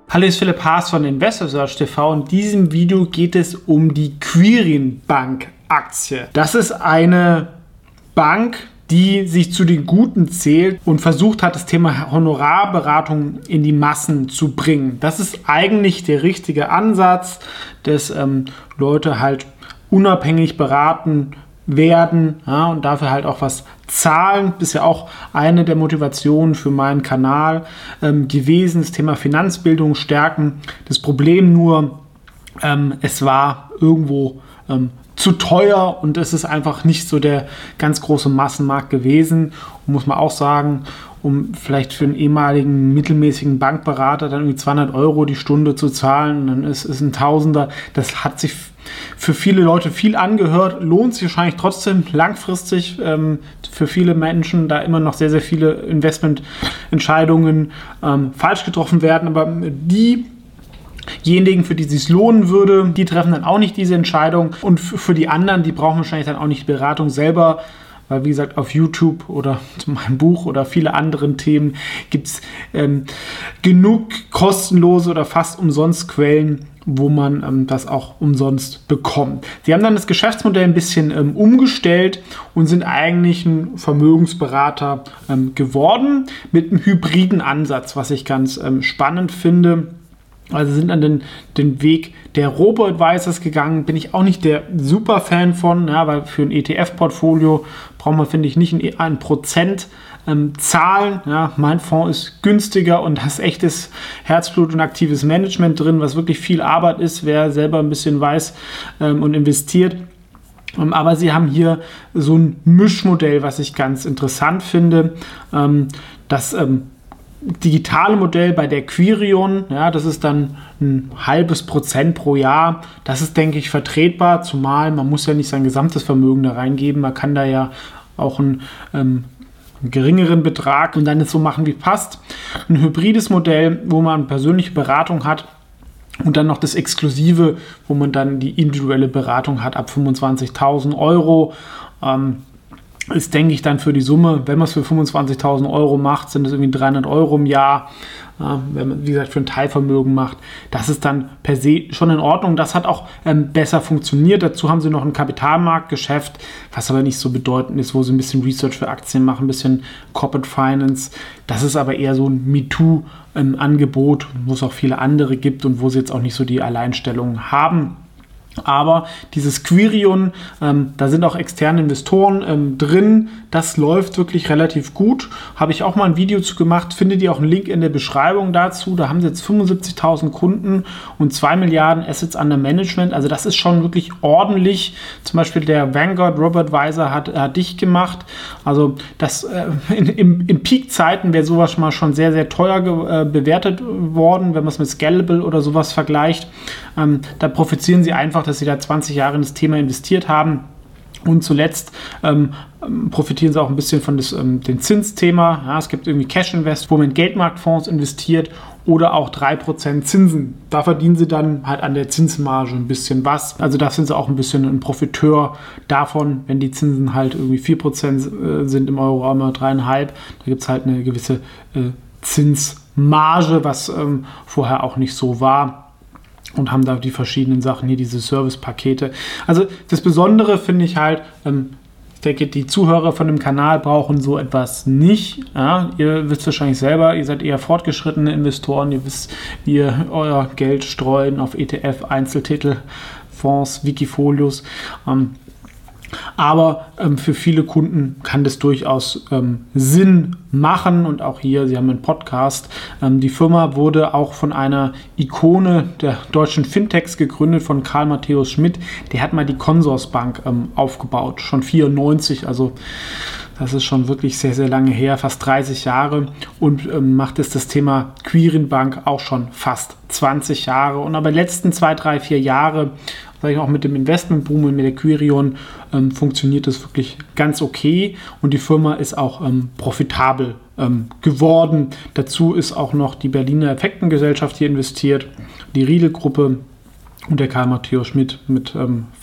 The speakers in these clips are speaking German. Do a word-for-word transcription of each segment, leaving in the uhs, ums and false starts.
Hallo, hier ist Philipp Haas von InvestorSearch T V. In diesem Video geht es um die Quirin Bank Aktie. Das ist eine Bank, die sich zu den Guten zählt und versucht hat, das Thema Honorarberatung in die Massen zu bringen. Das ist eigentlich der richtige Ansatz, dass ähm, Leute halt unabhängig beraten werden, ja, und dafür halt auch was zahlen. Das ist ja auch eine der Motivationen für meinen Kanal ähm, gewesen, das Thema Finanzbildung stärken. Das Problem nur, ähm, es war irgendwo ähm, zu teuer und es ist einfach nicht so der ganz große Massenmarkt gewesen. Und muss man auch sagen, um vielleicht für einen ehemaligen mittelmäßigen Bankberater dann irgendwie zweihundert Euro die Stunde zu zahlen, dann ist es ein Tausender. Das hat sich für viele Leute viel angehört, lohnt sich wahrscheinlich trotzdem langfristig ähm, für viele Menschen, da immer noch sehr, sehr viele Investmententscheidungen ähm, falsch getroffen werden. Aber diejenigen, für die es sich lohnen würde, die treffen dann auch nicht diese Entscheidung. Und für die anderen, die brauchen wahrscheinlich dann auch nicht die Beratung selber, weil, wie gesagt, auf YouTube oder zu meinem Buch oder viele anderen Themen gibt es ähm, genug kostenlose oder fast umsonst Quellen, wo man ähm, das auch umsonst bekommt. Sie haben dann das Geschäftsmodell ein bisschen ähm, umgestellt und sind eigentlich ein Vermögensberater ähm, geworden mit einem hybriden Ansatz, was ich ganz ähm, spannend finde. Also sind an den, den Weg der Robo-Advisors gegangen, bin ich auch nicht der Super-Fan von, ja, weil für ein E T F-Portfolio braucht man, finde ich, nicht ein, ein Prozent ähm, zahlen. Ja, mein Fonds ist günstiger und da ist echtes Herzblut und aktives Management drin, was wirklich viel Arbeit ist, wer selber ein bisschen weiß ähm, und investiert. Ähm, aber sie haben hier so ein Mischmodell, was ich ganz interessant finde, ähm, das ähm, digitale Modell bei der Quirion, ja, das ist dann ein halbes Prozent pro Jahr. Das ist, denke ich, vertretbar, zumal man muss ja nicht sein gesamtes Vermögen da reingeben. Man kann da ja auch einen, ähm, einen geringeren Betrag und dann es so machen, wie passt. Ein hybrides Modell, wo man persönliche Beratung hat und dann noch das Exklusive, wo man dann die individuelle Beratung hat ab fünfundzwanzigtausend Euro. Ähm, ist, denke ich, dann für die Summe, wenn man es für fünfundzwanzigtausend Euro macht, sind es irgendwie dreihundert Euro im Jahr. Ja, wenn man, wie gesagt, für ein Teilvermögen macht, das ist dann per se schon in Ordnung. Das hat auch ähm, besser funktioniert. Dazu haben sie noch ein Kapitalmarktgeschäft, was aber nicht so bedeutend ist, wo sie ein bisschen Research für Aktien machen, ein bisschen Corporate Finance. Das ist aber eher so ein MeToo-Angebot, ähm, wo es auch viele andere gibt und wo sie jetzt auch nicht so die Alleinstellung haben. Aber dieses Quirion, ähm, da sind auch externe Investoren ähm, drin, das läuft wirklich relativ gut. Habe ich auch mal ein Video zu gemacht, findet ihr auch einen Link in der Beschreibung dazu. Da haben sie jetzt fünfundsiebzigtausend Kunden und zwei Milliarden Assets under Management. Also das ist schon wirklich ordentlich. Zum Beispiel der Vanguard Robo-Advisor hat, hat dicht gemacht. Also das äh, in, in, in Peak-Zeiten wäre sowas mal schon sehr, sehr teuer ge, äh, bewertet worden, wenn man es mit Scalable oder sowas vergleicht. Ähm, da profitieren sie einfach, dass sie da zwanzig Jahre in das Thema investiert haben. Und zuletzt ähm, profitieren sie auch ein bisschen von das, ähm, dem Zinsthema. Ja, es gibt irgendwie Cash Invest, wo man in Geldmarktfonds investiert oder auch drei Prozent Zinsen. Da verdienen sie dann halt an der Zinsmarge ein bisschen was. Also da sind sie auch ein bisschen ein Profiteur davon, wenn die Zinsen halt irgendwie vier Prozent äh, sind im Euroraum oder drei Komma fünf. Da gibt es halt eine gewisse äh, Zinsmarge, was ähm, vorher auch nicht so war. Und haben da die verschiedenen Sachen hier, diese Service-Pakete. Also das Besondere finde ich halt, ähm, ich denke, die Zuhörer von dem Kanal brauchen so etwas nicht. Ja, ihr wisst wahrscheinlich selber, ihr seid eher fortgeschrittene Investoren, ihr wisst, wie ihr euer Geld streuen auf E T F, Einzeltitel, Fonds, Wikifolios. Ähm, Aber ähm, für viele Kunden kann das durchaus ähm, Sinn machen. Und auch hier, Sie haben einen Podcast. Ähm, die Firma wurde auch von einer Ikone der deutschen Fintechs gegründet, von Karl Matthäus Schmidt. Der hat mal die Consorsbank ähm, aufgebaut, schon vierundneunzig. Also das ist schon wirklich sehr, sehr lange her, fast dreißig Jahre. Und ähm, macht jetzt das Thema Quirin Bank auch schon fast zwanzig Jahre. Und aber die letzten zwei, drei, vier Jahre, sage ich auch mit dem Investmentboom und mit der Quirion, ähm, funktioniert das wirklich ganz okay und die Firma ist auch ähm, profitabel ähm, geworden. Dazu ist auch noch die Berliner Effektengesellschaft hier investiert, die Riedel-Gruppe und der Karl Matthäus Schmidt mit ähm, fast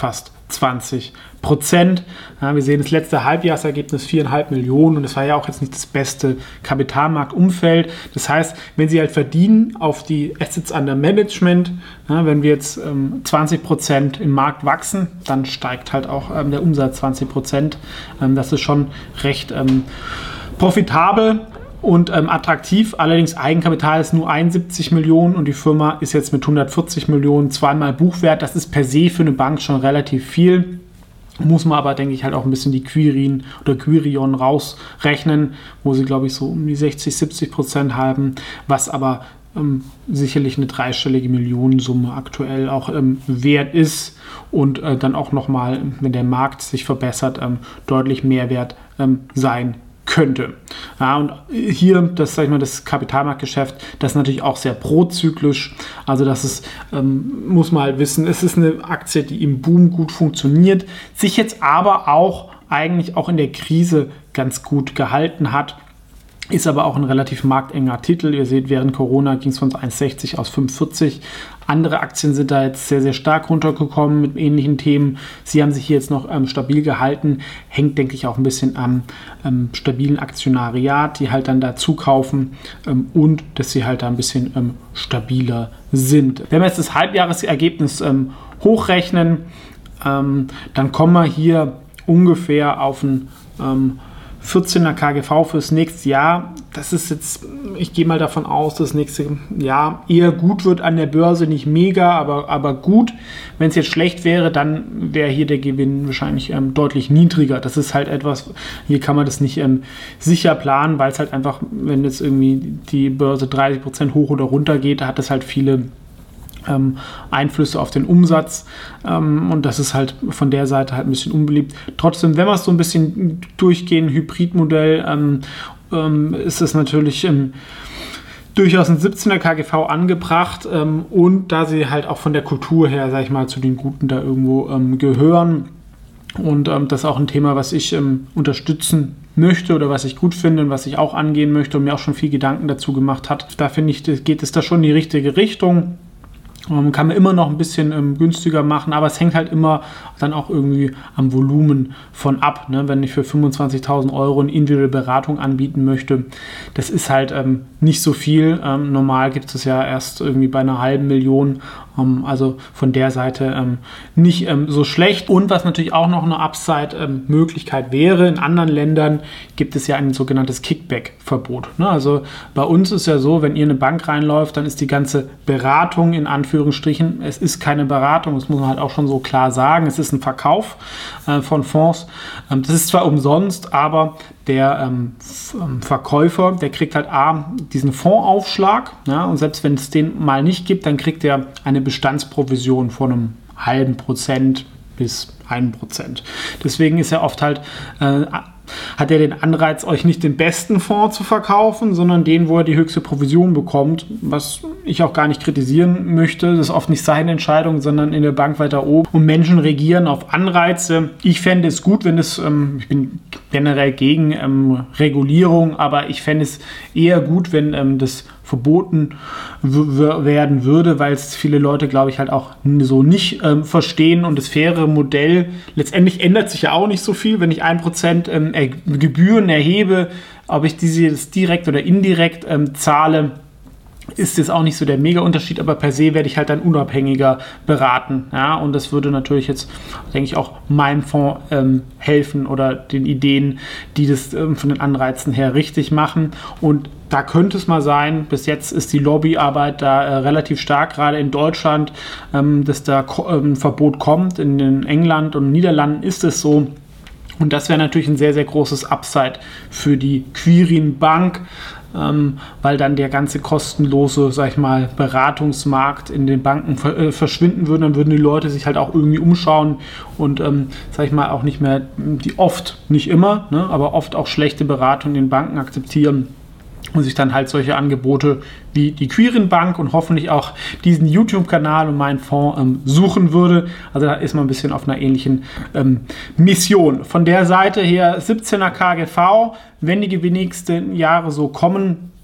zwanzig Prozent. Ja, wir sehen das letzte Halbjahresergebnis vier Komma fünf Millionen und das war ja auch jetzt nicht das beste Kapitalmarktumfeld. Das heißt, wenn Sie halt verdienen auf die Assets under Management, ja, wenn wir jetzt ähm, zwanzig Prozent im Markt wachsen, dann steigt halt auch ähm, der Umsatz zwanzig Prozent. Ähm, das ist schon recht ähm, profitabel und ähm, attraktiv. Allerdings Eigenkapital ist nur einundsiebzig Millionen und die Firma ist jetzt mit hundertvierzig Millionen zweimal Buchwert. Das ist per se für eine Bank schon relativ viel. Muss man aber, denke ich, halt auch ein bisschen die Quirin oder Quirion rausrechnen, wo sie, glaube ich, so um die sechzig, siebzig Prozent haben, was aber ähm, sicherlich eine dreistellige Millionensumme aktuell auch ähm, wert ist und äh, dann auch nochmal, wenn der Markt sich verbessert, ähm, deutlich mehr wert ähm, sein könnte. Ja, und hier, das, sag ich mal, das Kapitalmarktgeschäft, das ist natürlich auch sehr prozyklisch. Also das ist, ähm, muss man halt wissen, es ist eine Aktie, die im Boom gut funktioniert, sich jetzt aber auch eigentlich auch in der Krise ganz gut gehalten hat. Ist aber auch ein relativ marktenger Titel. Ihr seht, während Corona ging es von eins Komma sechzig aus fünf Komma vierzig. Andere Aktien sind da jetzt sehr, sehr stark runtergekommen mit ähnlichen Themen. Sie haben sich hier jetzt noch ähm, stabil gehalten. Hängt, denke ich, auch ein bisschen am ähm, stabilen Aktionariat, die halt dann dazu kaufen ähm, und dass sie halt da ein bisschen ähm, stabiler sind. Wenn wir jetzt das Halbjahresergebnis ähm, hochrechnen, ähm, dann kommen wir hier ungefähr auf ein ähm, vierzehner K G V fürs nächste Jahr. Das ist jetzt, ich gehe mal davon aus, dass das nächste Jahr eher gut wird an der Börse, nicht mega, aber, aber gut. Wenn es jetzt schlecht wäre, dann wäre hier der Gewinn wahrscheinlich ähm, deutlich niedriger. Das ist halt etwas, hier kann man das nicht ähm, sicher planen, weil es halt einfach, wenn jetzt irgendwie die Börse dreißig Prozent hoch oder runter geht, hat das halt viele Ähm, Einflüsse auf den Umsatz ähm, und das ist halt von der Seite halt ein bisschen unbeliebt. Trotzdem, wenn wir es so ein bisschen durchgehen, Hybridmodell, ähm, ähm, ist es natürlich ähm, durchaus ein siebzehner K G V angebracht ähm, und da sie halt auch von der Kultur her, sag ich mal, zu den Guten da irgendwo ähm, gehören und ähm, das ist auch ein Thema, was ich ähm, unterstützen möchte oder was ich gut finde und was ich auch angehen möchte und mir auch schon viel Gedanken dazu gemacht hat. Da finde ich, geht es da schon in die richtige Richtung. Man kann man immer noch ein bisschen ähm, günstiger machen, aber es hängt halt immer dann auch irgendwie am Volumen von ab. Ne? Wenn ich für fünfundzwanzigtausend Euro eine individuelle Beratung anbieten möchte, das ist halt ähm, nicht so viel. Ähm, normal gibt es ja erst irgendwie bei einer halben Million. Ähm, also von der Seite ähm, nicht ähm, so schlecht. Und was natürlich auch noch eine Upside-Möglichkeit ähm, wäre, in anderen Ländern gibt es ja ein sogenanntes Kickback-Verbot. Ne? Also bei uns ist ja so, wenn ihr in eine Bank reinläuft, dann ist die ganze Beratung in Anführungsstrichen, es ist keine Beratung, das muss man halt auch schon so klar sagen, es ist ein Verkauf äh, von Fonds. Ähm, das ist zwar umsonst, aber der ähm, Verkäufer, der kriegt halt A, diesen Fondsaufschlag, ja, und selbst wenn es den mal nicht gibt, dann kriegt er eine Bestandsprovision von einem halben Prozent bis ein Prozent. Deswegen ist er oft halt, äh, hat er den Anreiz, euch nicht den besten Fonds zu verkaufen, sondern den, wo er die höchste Provision bekommt, was ich auch gar nicht kritisieren möchte. Das ist oft nicht seine Entscheidung, sondern in der Bank weiter oben. Und Menschen regieren auf Anreize. Ich fände es gut, wenn es, ähm, ich bin generell gegen ähm, Regulierung, aber ich fände es eher gut, wenn ähm, das verboten w- w- werden würde, weil es viele Leute, glaube ich, halt auch so nicht ähm, verstehen und das faire Modell, letztendlich ändert sich ja auch nicht so viel, wenn ich ein Prozent ähm, er- Gebühren erhebe, ob ich diese jetzt direkt oder indirekt ähm, zahle, ist jetzt auch nicht so der Mega-Unterschied, aber per se werde ich halt dann unabhängiger beraten. Ja? Und das würde natürlich jetzt, denke ich, auch meinem Fonds ähm, helfen oder den Ideen, die das ähm, von den Anreizen her richtig machen. Und da könnte es mal sein, bis jetzt ist die Lobbyarbeit da äh, relativ stark, gerade in Deutschland, ähm, dass da ko- ähm, ein Verbot kommt. In, in England und Niederlanden ist es so. Und das wäre natürlich ein sehr, sehr großes Upside für die Quirin Bank, ähm, weil dann der ganze kostenlose, sag ich mal, Beratungsmarkt in den Banken ver- äh, verschwinden würde. Dann würden die Leute sich halt auch irgendwie umschauen und, ähm, sag ich mal, auch nicht mehr, die oft, nicht immer, ne, aber oft auch schlechte Beratung in den Banken akzeptieren und sich dann halt solche Angebote wie die Quirin Bank und hoffentlich auch diesen YouTube-Kanal und meinen Fonds ähm, suchen würde. Also da ist man ein bisschen auf einer ähnlichen ähm, Mission. Von der Seite her siebzehner K G V, wenn die nächsten Jahre so kommen,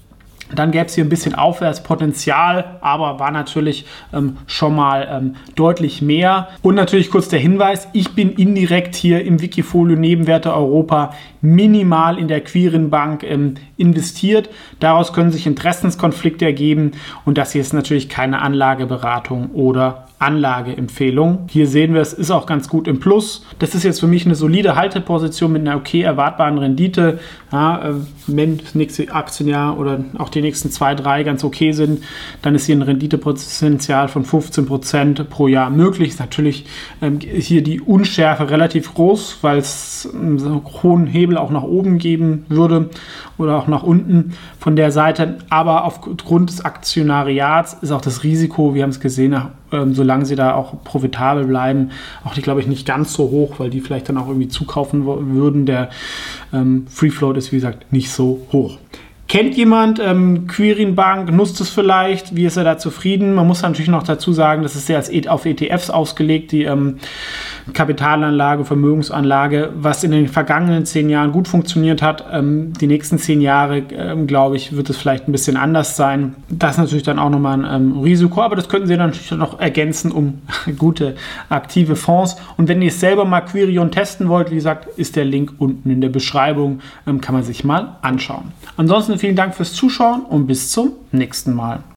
Dann gäbe es hier ein bisschen Aufwärtspotenzial, aber war natürlich ähm, schon mal ähm, deutlich mehr. Und natürlich kurz der Hinweis, ich bin indirekt hier im Wikifolio Nebenwerte Europa minimal in der Quirin-Bank ähm, investiert. Daraus können sich Interessenskonflikte ergeben und das hier ist natürlich keine Anlageberatung oder Anlageempfehlung. Hier sehen wir, es ist auch ganz gut im Plus. Das ist jetzt für mich eine solide Halteposition mit einer okay erwartbaren Rendite. Ja, äh, wenn das nächste Aktienjahr oder auch die nächsten zwei, drei ganz okay sind, dann ist hier ein Renditepotenzial von fünfzehn Prozent pro Jahr möglich. Ist natürlich ähm, hier die Unschärfe relativ groß, weil es einen so hohen Hebel auch nach oben geben würde oder auch nach unten von der Seite. Aber aufgrund des Aktionariats ist auch das Risiko, wir haben es gesehen, ähm, solange sie da auch profitabel bleiben, auch die, glaube ich, nicht ganz so hoch, weil die vielleicht dann auch irgendwie zukaufen würden. Der ähm, Free Float ist, wie gesagt, nicht so hoch. Kennt jemand ähm, Quirin Bank, nutzt es vielleicht? Wie ist er da zufrieden? Man muss natürlich noch dazu sagen, das ist sehr als e- auf E T Fs ausgelegt, die ähm, Kapitalanlage, Vermögensanlage, was in den vergangenen zehn Jahren gut funktioniert hat. Ähm, die nächsten zehn Jahre, ähm, glaube ich, wird es vielleicht ein bisschen anders sein. Das ist natürlich dann auch nochmal ein ähm, Risiko, aber das könnten Sie dann natürlich noch ergänzen um gute aktive Fonds. Und wenn ihr es selber mal Quirion testen wollt, wie gesagt, ist der Link unten in der Beschreibung, ähm, kann man sich mal anschauen. Ansonsten vielen Dank fürs Zuschauen und bis zum nächsten Mal.